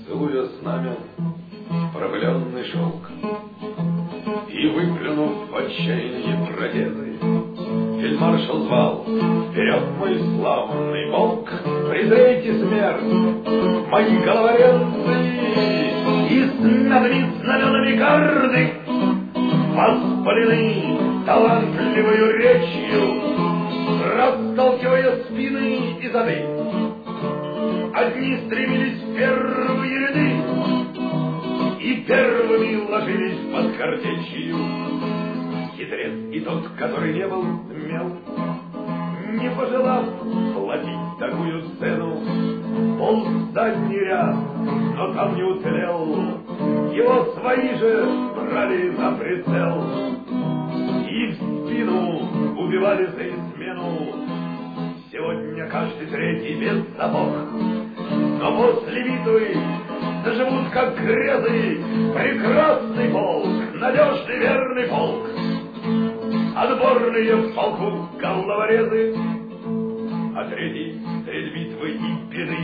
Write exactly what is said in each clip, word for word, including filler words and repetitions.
целуя знамен пропыленный шелк. И, выплюнув в отчаянии проезы, фельдмаршал звал: «Вперед, мой славный полк! Презрейте смерть, мои головорезы!» И с нами знаменами гарды, воспалены талантливою речью, расталкивая спины и зады, одни стремились в первые ряды и первыми ложились под картечью. Хитрец и тот, который не был смел, не пожелав платить такую цену, полз в задний ряд, но там не уцелел. Его свои же брали на прицел и в спину убивали за измену. Сегодня каждый третий без сапог, но после битвы заживут как грезы. Прекрасный полк, надежный верный полк, отборные в полку головорезы. А третий средь битвы и беды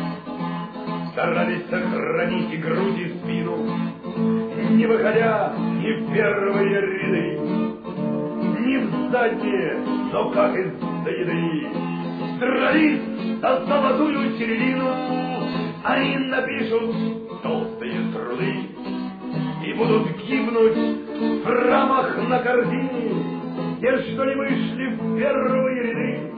старались сохранить и грудь, и спину, не выходя ни в первые ряды, ни в задние, но как из-за еды. Дрались за золотую середину, они напишут толстые труды и будут гибнуть в рамах на картине те, что не вышли в первые ряды.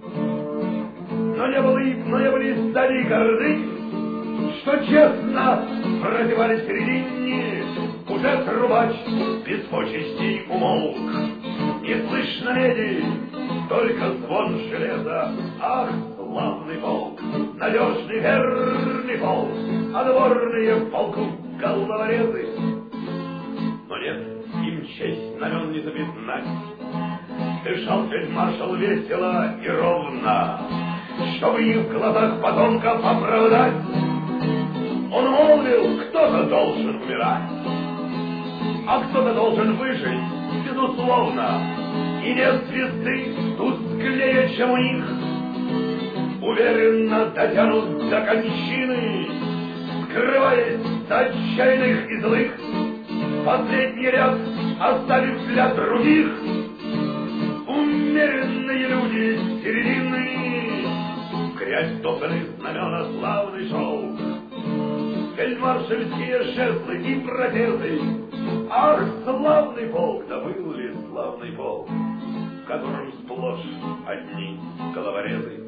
Но не были, но не были сзади горды, что честно прозевали середине. Уже трубач без почестей умолк, не слышно меди, только звон железа. Ах, славный полк, надежный верный полк, отборные в полку головорезы. Но нет, им честь знамен не запятнать. Дышал фельдмаршал весело и ровно, чтобы их в глазах потомков оправдать. Он молвил: кто-то должен умирать, а кто-то должен выжить, безусловно. И нет звезды тусклее, чем у них. Уверенно дотянут до кончины, скрываясь от отчаянных и злых, последний ряд оставив для других. Умеренные люди середины, в грязь топаны знамена славный шелк, фельдмаршальские жезлы и протезы. Ах, славный полк, да был ли славный полк, в котором сплошь одни головорезы.